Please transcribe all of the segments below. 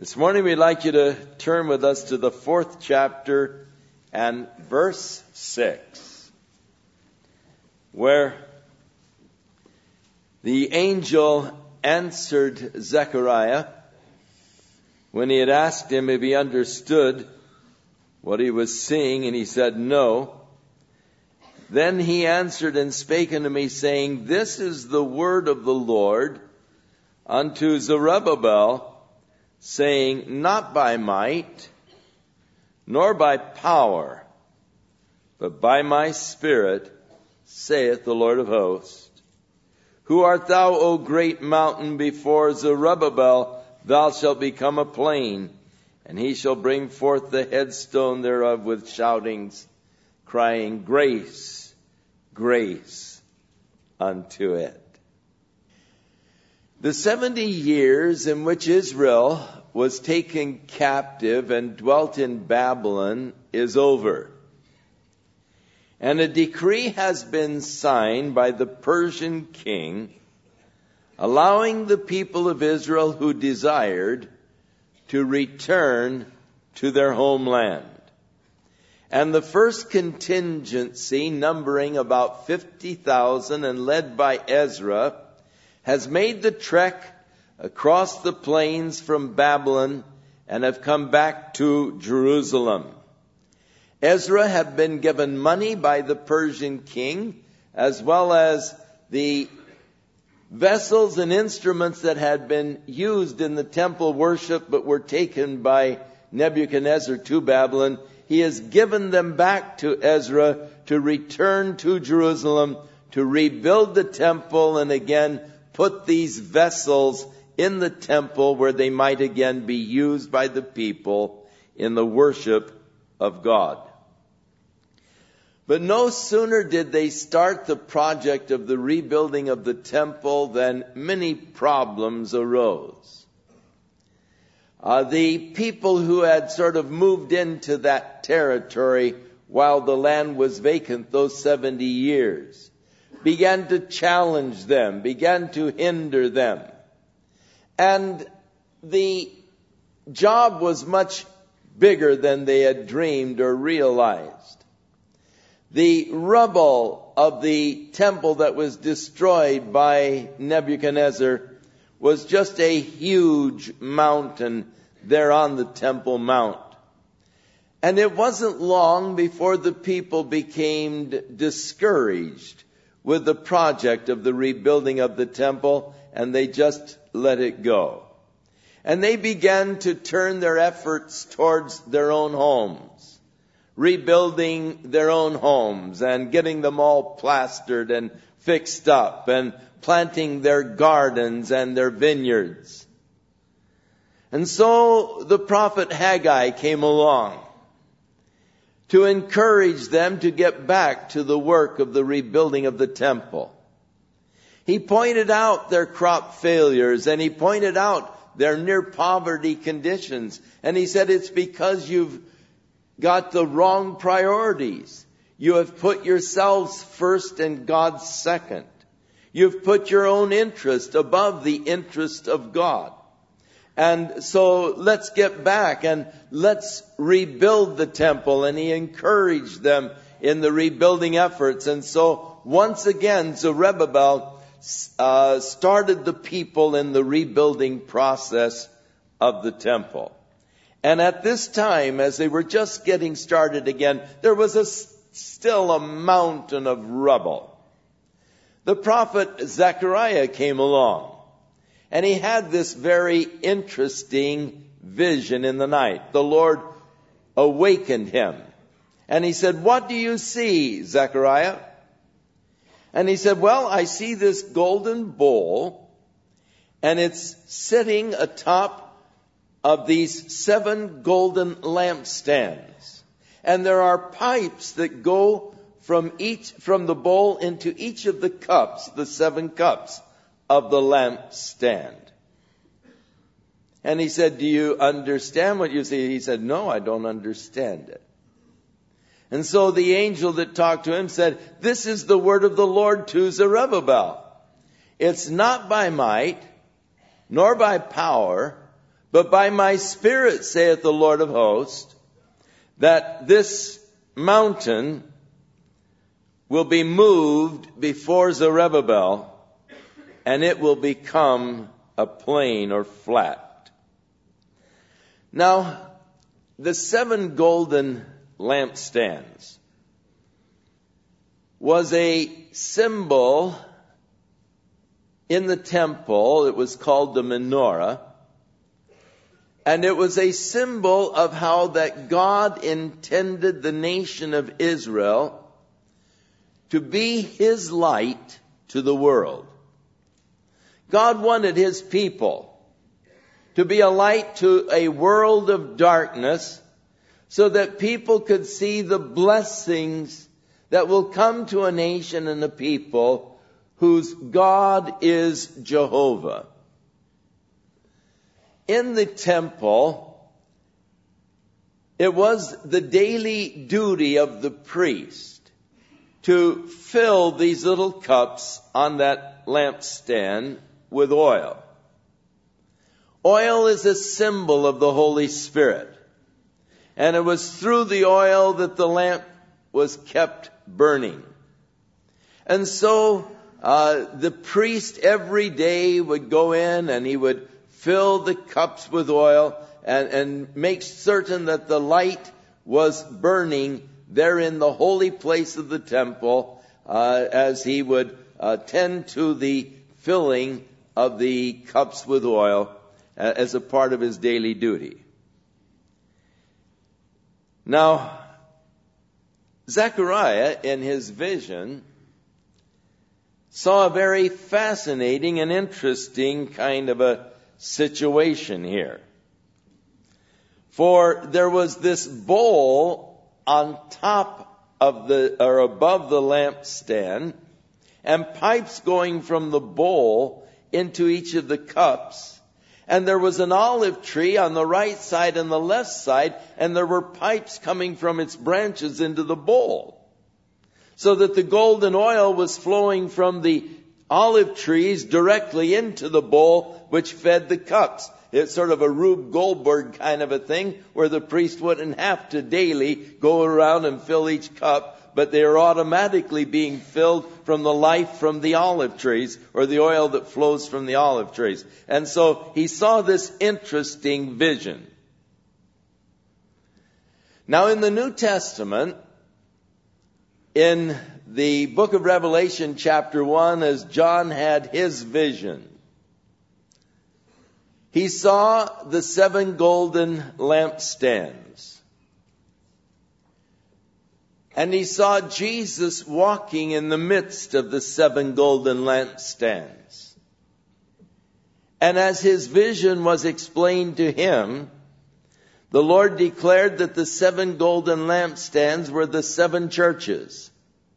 This morning we'd like you to turn with us to the 4th chapter and verse 6, where the angel answered Zechariah when he had asked him if he understood what he was seeing, and he said no. Then he answered and spake unto me, saying, This is the word of the Lord unto Zerubbabel, saying, Not by might, nor by power, but by my Spirit, saith the Lord of hosts. Who art thou, O great mountain? Before Zerubbabel thou shalt become a plain, and he shall bring forth the headstone thereof with shoutings, crying, Grace, grace unto it. The 70 years in which Israel was taken captive and dwelt in Babylon is over. And a decree has been signed by the Persian king, allowing the people of Israel who desired to return to their homeland. And the first contingency, numbering about 50,000 and led by Ezra, has made the trek across the plains from Babylon and have come back to Jerusalem. Ezra had been given money by the Persian king, as well as the vessels and instruments that had been used in the temple worship but were taken by Nebuchadnezzar to Babylon. He has given them back to Ezra to return to Jerusalem, to rebuild the temple, and again put these vessels in the temple where they might again be used by the people in the worship of God. But no sooner did they start the project of the rebuilding of the temple than many problems arose. The people who had sort of moved into that territory while the land was vacant those 70 years began to challenge them, began to hinder them. And the job was much bigger than they had dreamed or realized. The rubble of the temple that was destroyed by Nebuchadnezzar was just a huge mountain there on the Temple Mount. And it wasn't long before the people became discouraged with the project of the rebuilding of the temple, and they just let it go. And they began to turn their efforts towards their own homes, rebuilding their own homes and getting them all plastered and fixed up and planting their gardens and their vineyards. And so the prophet Haggai came along to encourage them to get back to the work of the rebuilding of the temple. He pointed out their crop failures, and he pointed out their near poverty conditions. And he said, it's because you've got the wrong priorities. You have put yourselves first and God second. You've put your own interest above the interest of God. And so let's get back and let's rebuild the temple. And he encouraged them in the rebuilding efforts. And so once again, Zerubbabel started the people in the rebuilding process of the temple. And at this time, as they were just getting started again, there was still a mountain of rubble. The prophet Zechariah came along. And he had this very interesting vision in the night. The Lord awakened him. And he said, What do you see, Zechariah? And he said, Well, I see this golden bowl, and it's sitting atop of these 7 golden lampstands. And there are pipes that go from the bowl into each of the cups, the 7 cups of the lampstand. And he said, Do you understand what you see? He said, No, I don't understand it. And so the angel that talked to him said, This is the word of the Lord to Zerubbabel. It's not by might, nor by power, But by my Spirit, saith the Lord of hosts, that this mountain will be moved before Zerubbabel, and it will become a plain or flat. Now, the 7 golden lampstands was a symbol in the temple. It was called the menorah. And it was a symbol of how that God intended the nation of Israel to be His light to the world. God wanted His people to be a light to a world of darkness so that people could see the blessings that will come to a nation and a people whose God is Jehovah. In the temple, it was the daily duty of the priest to fill these little cups on that lampstand with oil. Oil is a symbol of the Holy Spirit. And it was through the oil that the lamp was kept burning. And so the priest every day would go in and he would fill the cups with oil and make certain that the light was burning there in the holy place of the temple as he would tend to the filling of the cups with oil as a part of his daily duty. Now, Zechariah, in his vision, saw a very fascinating and interesting kind of a situation here. For there was this bowl on top of or above the lampstand, and pipes going from the bowl into each of the cups. And there was an olive tree on the right side and the left side, and there were pipes coming from its branches into the bowl. So that the golden oil was flowing from the olive trees directly into the bowl, which fed the cups. It's sort of a Rube Goldberg kind of a thing, where the priest wouldn't have to daily go around and fill each cup, but they are automatically being filled from the life from the olive trees, or the oil that flows from the olive trees. And so he saw this interesting vision. Now in the New Testament, in the book of Revelation chapter 1, as John had his vision, he saw the 7 golden lampstands. And he saw Jesus walking in the midst of the 7 golden lampstands. And as his vision was explained to him, the Lord declared that the 7 golden lampstands were the 7 churches.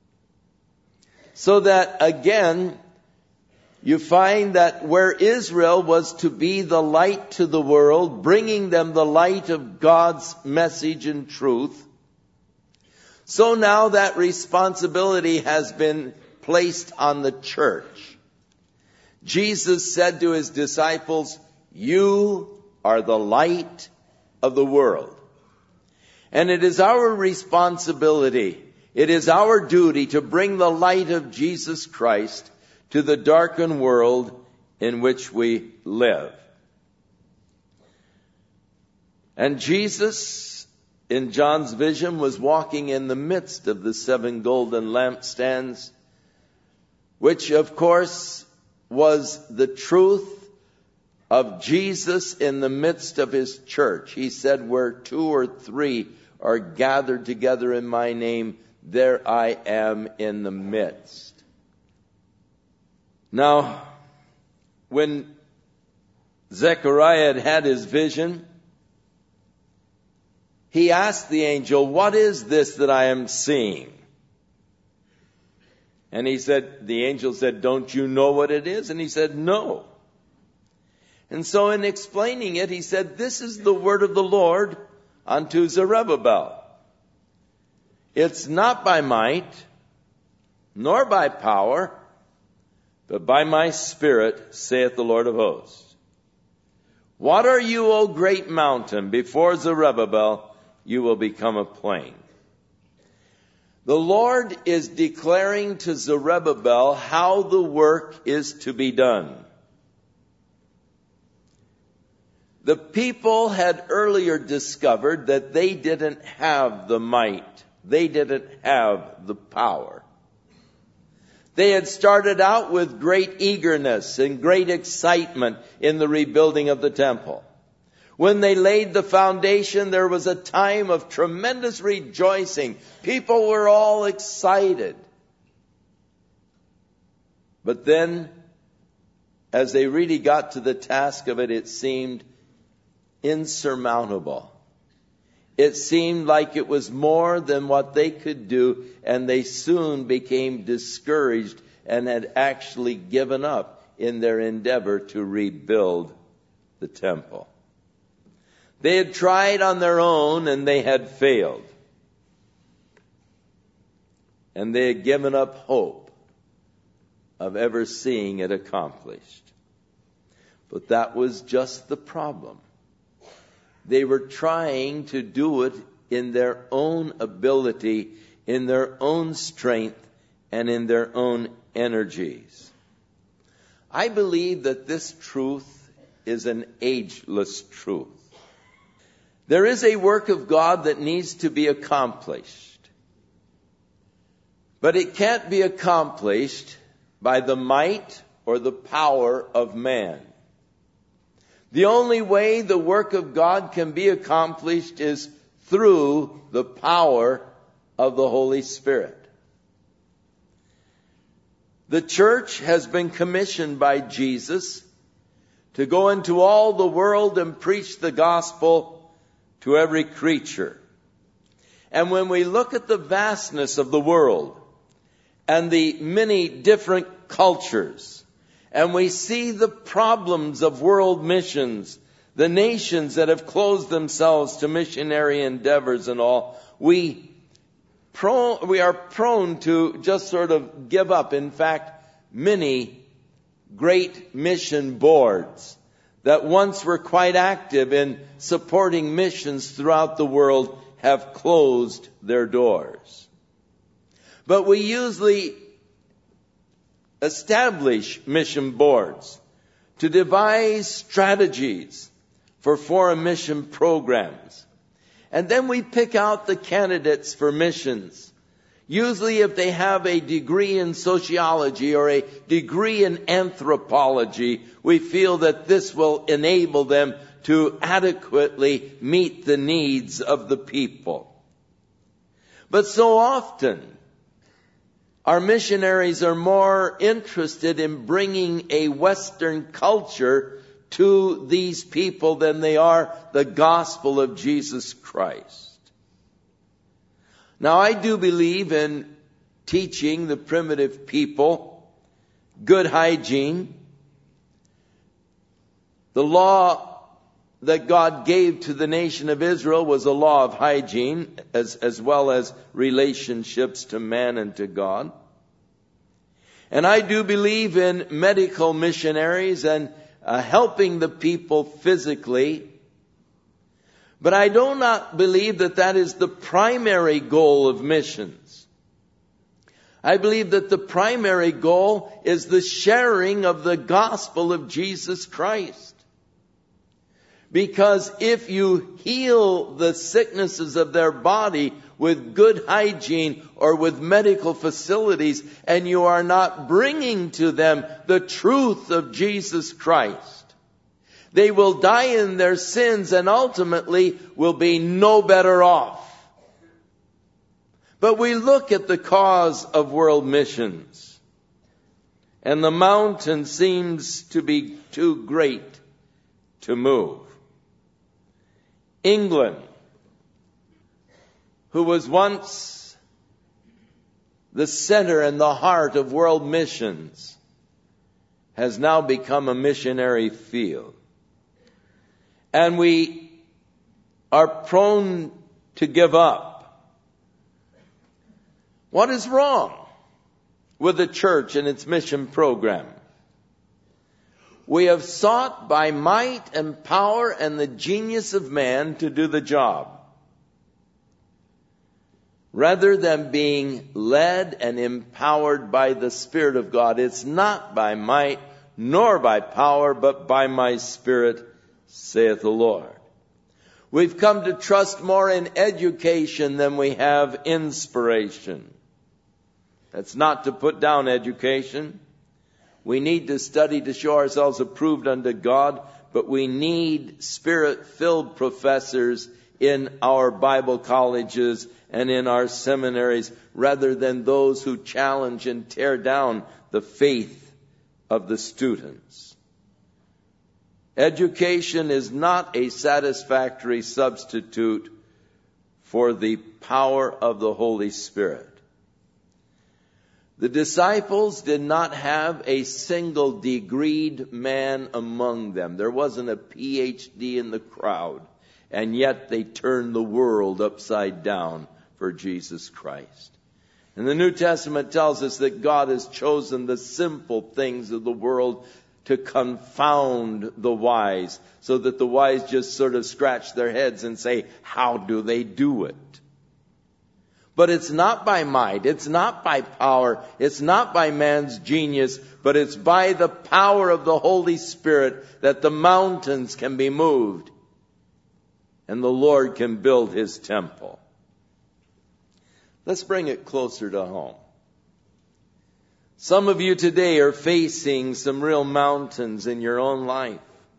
So that again, you find that where Israel was to be the light to the world, bringing them the light of God's message and truth, so now that responsibility has been placed on the church. Jesus said to his disciples, "You are the light of the world." And it is our responsibility, it is our duty to bring the light of Jesus Christ to the darkened world in which we live. And Jesus, in John's vision, was walking in the midst of the 7 golden lampstands, which of course was the truth of Jesus in the midst of his church. He said, "Where 2 or 3 are gathered together in my name, there I am in the midst." Now, when Zechariah had his vision, he asked the angel, "What is this that I am seeing?" And the angel said, "Don't you know what it is?" And he said, "No." And so in explaining it, he said, "This is the word of the Lord unto Zerubbabel. It's not by might, nor by power, but by my Spirit, saith the Lord of hosts. What are you, O great mountain? Before Zerubbabel, you will become a plain. The Lord is declaring to Zerubbabel how the work is to be done. The people had earlier discovered that they didn't have the might. They didn't have the power. They had started out with great eagerness and great excitement in the rebuilding of the temple. When they laid the foundation, there was a time of tremendous rejoicing. People were all excited. But then, as they really got to the task of it, it seemed insurmountable. It seemed like it was more than what they could do, and they soon became discouraged and had actually given up in their endeavor to rebuild the temple. They had tried on their own and they had failed. And they had given up hope of ever seeing it accomplished. But that was just the problem. They were trying to do it in their own ability, in their own strength, and in their own energies. I believe that this truth is an ageless truth. There is a work of God that needs to be accomplished. But it can't be accomplished by the might or the power of man. The only way the work of God can be accomplished is through the power of the Holy Spirit. The church has been commissioned by Jesus to go into all the world and preach the gospel to every creature. And when we look at the vastness of the world and the many different cultures, and we see the problems of world missions, the nations that have closed themselves to missionary endeavors and all, we are prone to just sort of give up. In fact, many great mission boards that once were quite active in supporting missions throughout the world have closed their doors. But we usually establish mission boards to devise strategies for foreign mission programs. And then we pick out the candidates for missions. Usually if they have a degree in sociology or a degree in anthropology, we feel that this will enable them to adequately meet the needs of the people. But so often, our missionaries are more interested in bringing a Western culture to these people than they are the gospel of Jesus Christ. Now, I do believe in teaching the primitive people good hygiene. The law that God gave to the nation of Israel was a law of hygiene, as well as relationships to man and to God. And I do believe in medical missionaries and helping the people physically. But I do not believe that that is the primary goal of missions. I believe that the primary goal is the sharing of the gospel of Jesus Christ. Because if you heal the sicknesses of their body with good hygiene or with medical facilities, and you are not bringing to them the truth of Jesus Christ, they will die in their sins and ultimately will be no better off. But we look at the cause of world missions, and the mountain seems to be too great to move. England, who was once the center and the heart of world missions, has now become a missionary field. And we are prone to give up. What is wrong with the church and its mission program? We have sought by might and power and the genius of man to do the job, rather than being led and empowered by the Spirit of God. It's not by might nor by power, but by my Spirit, saith the Lord. We've come to trust more in education than we have inspiration. That's not to put down education. We need to study to show ourselves approved unto God, but we need Spirit-filled professors in our Bible colleges and in our seminaries, rather than those who challenge and tear down the faith of the students. Education is not a satisfactory substitute for the power of the Holy Spirit. The disciples did not have a single degreed man among them. There wasn't a PhD in the crowd, and yet they turned the world upside down for Jesus Christ. And the New Testament tells us that God has chosen the simple things of the world to confound the wise, so that the wise just sort of scratch their heads and say, how do they do it? But it's not by might, it's not by power, it's not by man's genius, but it's by the power of the Holy Spirit that the mountains can be moved and the Lord can build His temple. Let's bring it closer to home. Some of you today are facing some real mountains in your own life.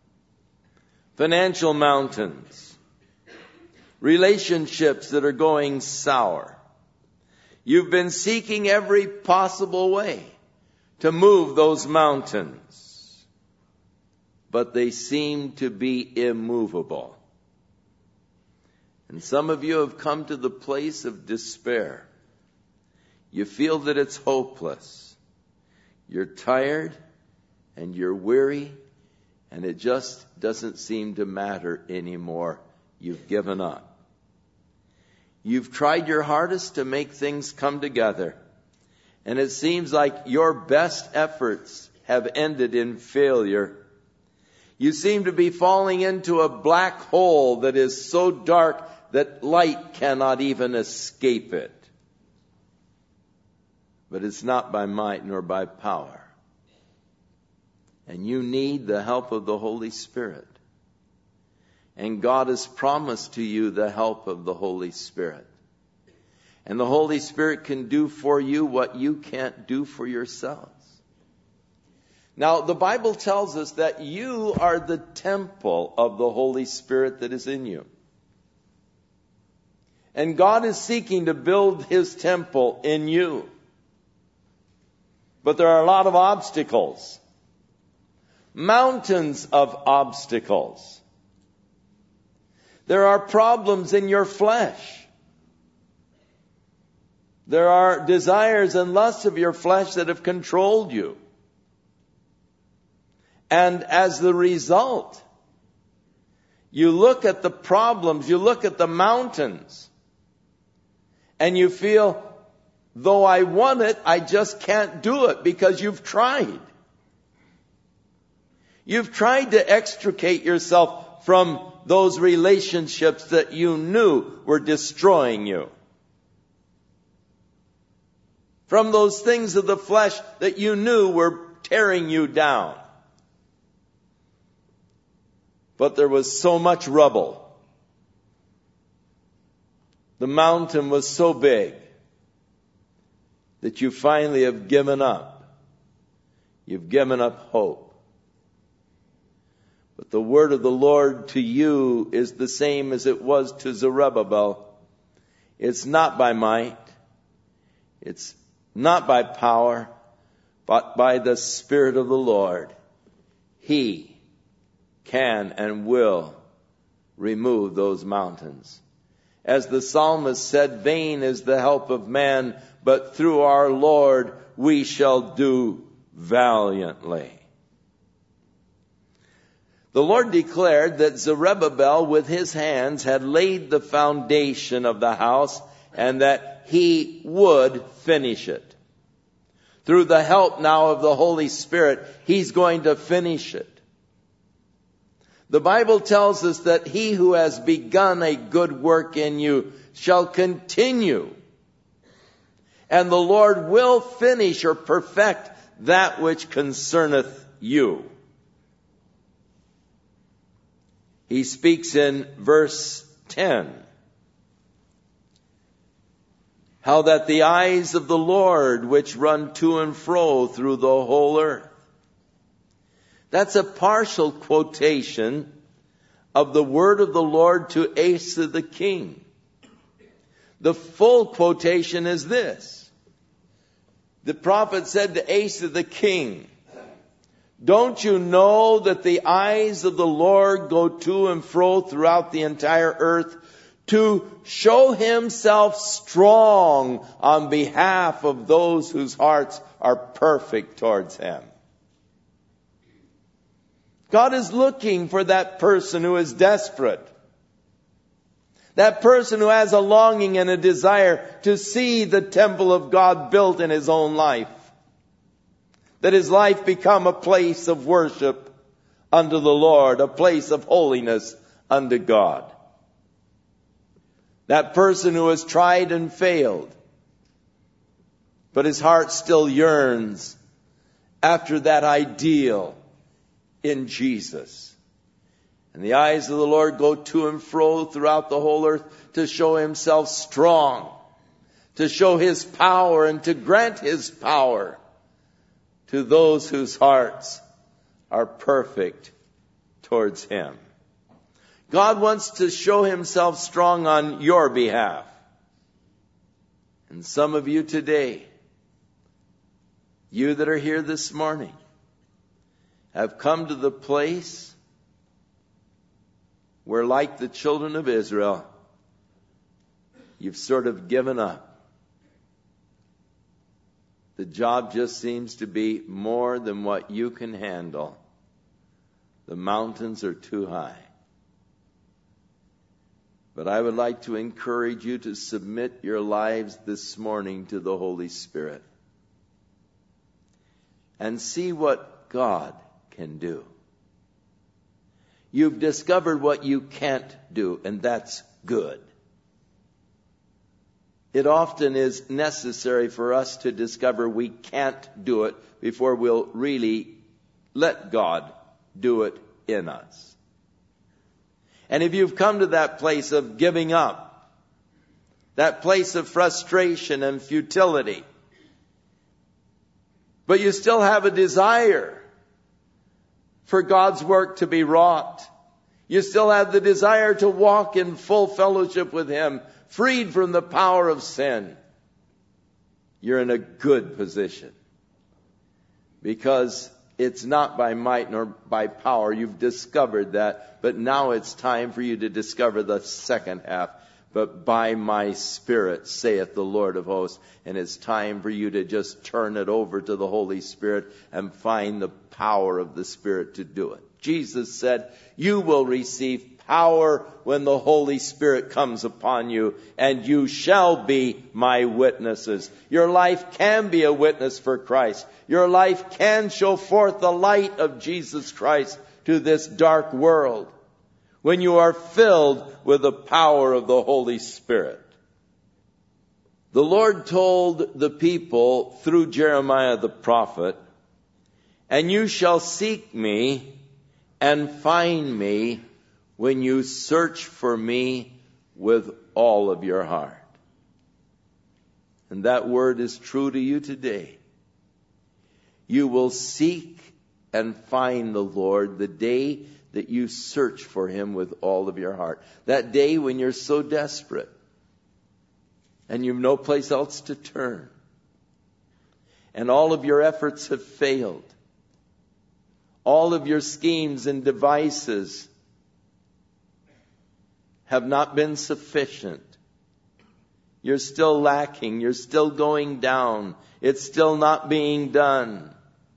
Financial mountains. Relationships that are going sour. You've been seeking every possible way to move those mountains, but they seem to be immovable. And some of you have come to the place of despair. You feel that it's hopeless. You're tired and you're weary, and it just doesn't seem to matter anymore. You've given up. You've tried your hardest to make things come together, and it seems like your best efforts have ended in failure. You seem to be falling into a black hole that is so dark that light cannot even escape it. But it's not by might nor by power. And you need the help of the Holy Spirit. And God has promised to you the help of the Holy Spirit. And the Holy Spirit can do for you what you can't do for yourselves. Now, the Bible tells us that you are the temple of the Holy Spirit that is in you. And God is seeking to build His temple in you. But there are a lot of obstacles. Mountains of obstacles. There are problems in your flesh. There are desires and lusts of your flesh that have controlled you. And as the result, you look at the problems, you look at the mountains, and you feel, though I want it, I just can't do it, because you've tried. You've tried to extricate yourself from those relationships that you knew were destroying you. From those things of the flesh that you knew were tearing you down. But there was so much rubble. The mountain was so big that you finally have given up. You've given up hope. But the word of the Lord to you is the same as it was to Zerubbabel. It's not by might. It's not by power, but by the Spirit of the Lord. He can and will remove those mountains. As the psalmist said, vain is the help of man, but through our Lord we shall do valiantly. The Lord declared that Zerubbabel with his hands had laid the foundation of the house, and that he would finish it. Through the help now of the Holy Spirit, he's going to finish it. The Bible tells us that he who has begun a good work in you shall continue. And the Lord will finish or perfect that which concerneth you. He speaks in verse 10. How that the eyes of the Lord which run to and fro through the whole earth. That's a partial quotation of the word of the Lord to Asa the king. The full quotation is this. The prophet said to Asa the king, don't you know that the eyes of the Lord go to and fro throughout the entire earth to show himself strong on behalf of those whose hearts are perfect towards him? God is looking for that person who is desperate. That person who has a longing and a desire to see the temple of God built in his own life. That his life become a place of worship unto the Lord, a place of holiness unto God. That person who has tried and failed, but his heart still yearns after that ideal in Jesus. And the eyes of the Lord go to and fro throughout the whole earth to show himself strong, to show his power and to grant his power to those whose hearts are perfect towards him. God wants to show himself strong on your behalf. And some of you today, you that are here this morning, have come to the place where, like the children of Israel, you've sort of given up. The job just seems to be more than what you can handle. The mountains are too high. But I would like to encourage you to submit your lives this morning to the Holy Spirit and see what God can do. You've discovered what you can't do, and that's good. It often is necessary for us to discover we can't do it before we'll really let God do it in us. And if you've come to that place of giving up, that place of frustration and futility, but you still have a desire for God's work to be wrought, you still have the desire to walk in full fellowship with Him, freed from the power of sin, you're in a good position. Because it's not by might nor by power. You've discovered that. But now it's time for you to discover the second half. But by my Spirit, saith the Lord of hosts. And it's time for you to just turn it over to the Holy Spirit and find the power of the Spirit to do it. Jesus said, you will receive power when the Holy Spirit comes upon you, and you shall be my witnesses. Your life can be a witness for Christ. Your life can show forth the light of Jesus Christ to this dark world when you are filled with the power of the Holy Spirit. The Lord told the people through Jeremiah the prophet, and you shall seek me and find me when you search for me with all of your heart. And that word is true to you today. You will seek and find the Lord the day that you search for Him with all of your heart. That day when you're so desperate and you've no place else to turn. And all of your efforts have failed. All of your schemes and devices have not been sufficient. You're still lacking. You're still going down. It's still not being done.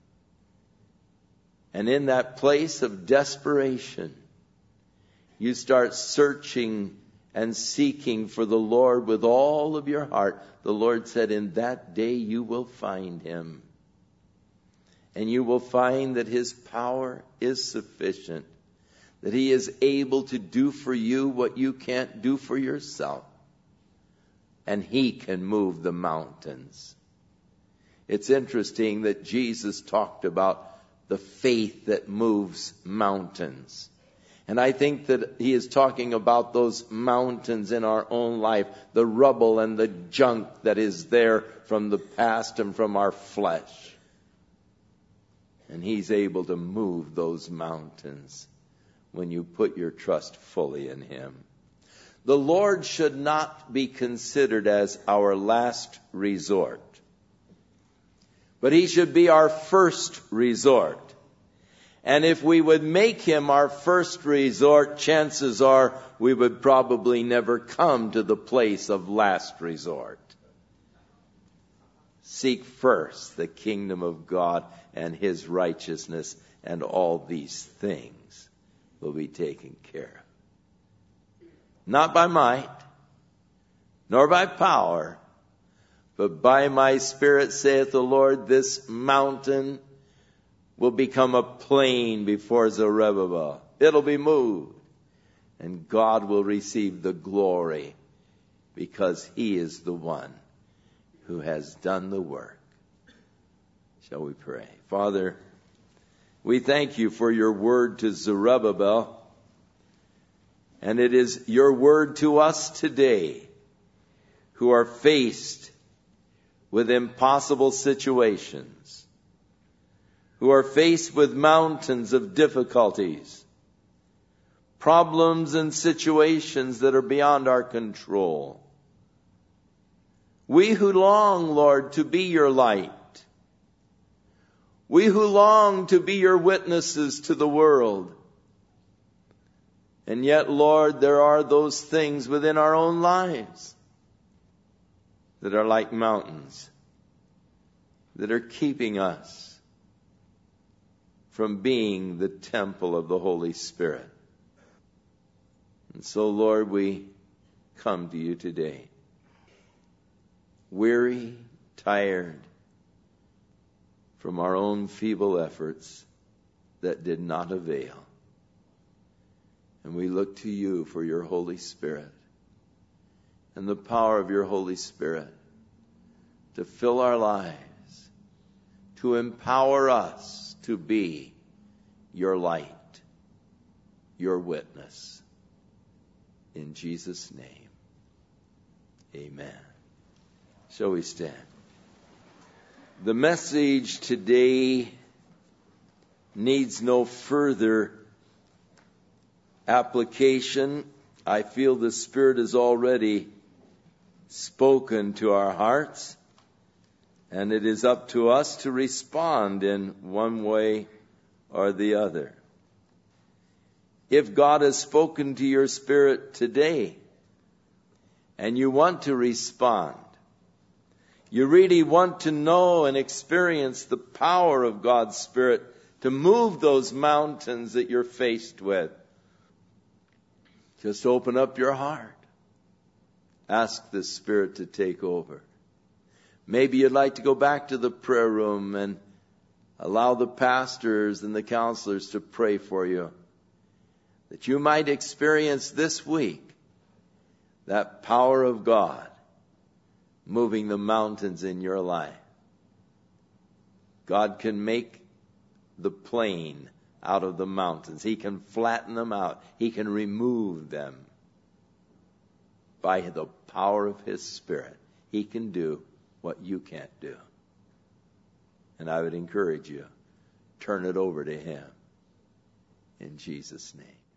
And in that place of desperation, you start searching and seeking for the Lord with all of your heart. The Lord said, in that day you will find Him. And you will find that His power is sufficient. that He is able to do for you what you can't do for yourself. And He can move the mountains. It's interesting that Jesus talked about the faith that moves mountains. And I think that He is talking about those mountains in our own life, the rubble and the junk that is there from the past and from our flesh. And He's able to move those mountains when you put your trust fully in Him. The Lord should not be considered as our last resort, but He should be our first resort. And if we would make Him our first resort, chances are we would probably never come to the place of last resort. Seek first the kingdom of God and His righteousness, and all these things will be taken care of. Not by might, nor by power, but by my Spirit, saith the Lord, this mountain will become a plain before Zerubbabel. It'll be moved. And God will receive the glory because He is the one who has done the work. Shall we pray? Father, we thank You for Your word to Zerubbabel. And it is Your word to us today who are faced with impossible situations, who are faced with mountains of difficulties, problems and situations that are beyond our control. We who long, Lord, to be Your light, we who long to be Your witnesses to the world. And yet, Lord, there are those things within our own lives that are like mountains, that are keeping us from being the temple of the Holy Spirit. And so, Lord, we come to You today, weary, tired from our own feeble efforts that did not avail. And we look to You for Your Holy Spirit and the power of Your Holy Spirit to fill our lives, to empower us to be Your light, Your witness. In Jesus' name, amen. Shall we stand? The message today needs no further application. I feel the Spirit has already spoken to our hearts, and it is up to us to respond in one way or the other. If God has spoken to your spirit today and you want to respond, you really want to know and experience the power of God's Spirit to move those mountains that you're faced with, just open up your heart. Ask the Spirit to take over. Maybe you'd like to go back to the prayer room and allow the pastors and the counselors to pray for you, that you might experience this week that power of God moving the mountains in your life. God can make the plain out of the mountains. He can flatten them out. He can remove them by the power of His Spirit. He can do what you can't do. And I would encourage you, turn it over to Him in Jesus' name.